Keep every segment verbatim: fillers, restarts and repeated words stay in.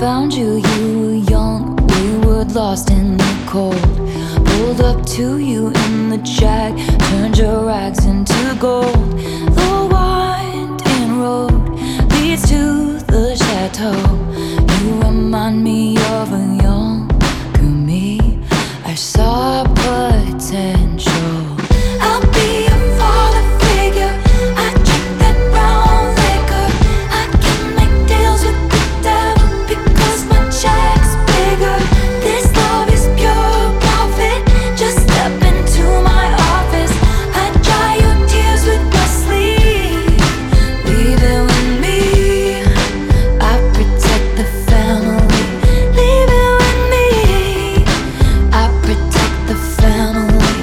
found you, you were young, wayward, lost in the cold. Pulled up to you in the jack, turned your rags into gold. The winding road leads to the chateau. You remind me of a younger me. I saw potential. I'll be your father figure. I drink that brown liquor. I can make deals with the devil because my check's bigger. This love is pure profit. Just step into my office. I dry your tears with my sleeve. Leave it with me. I protect the family. Leave it with me. I protect the family.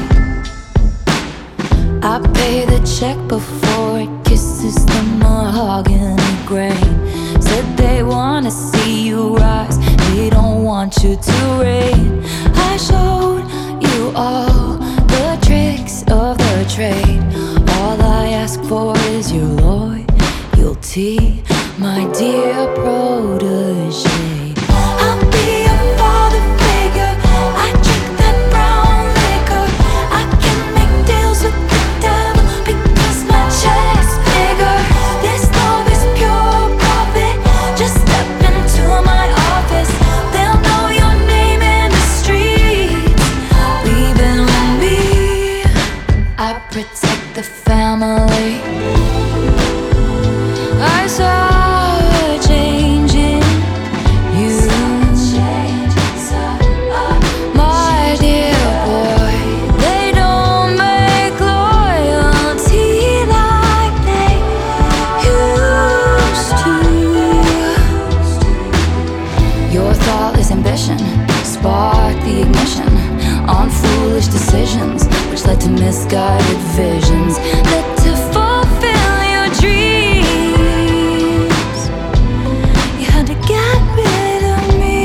I pay the check before it kisses the mahogany grain. Said they wanna see you rise, they don't want you to reign. I showed you all the tricks of the trade. All I ask for is your loyalty, my dear protege. I'll be your father figure. I drink that brown liquor. I can make deals with the devil because my check's bigger. This love is pure profit. Just step into my office. They'll know your name in the streets. Leave it with me. I protect the family. I saw a change in you, my dear boy. They don't make loyalty like they used to. Your thoughtless ambition sparked the ignition on foolish decisions, which led to misguided visions, led to fulfill your dreams. You had to get rid of me.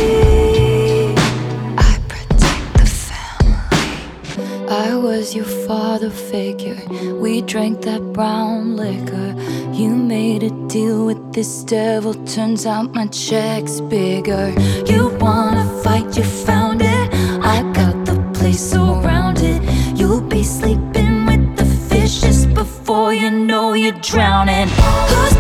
I protect the family. I was your father figure. We drank that brown liquor. You made a deal with this devil. Turns out my check's bigger. You wanna fight, you found it. I got the place surrounded. You'll be sleeping with the fishes before you know you're drowning. Who's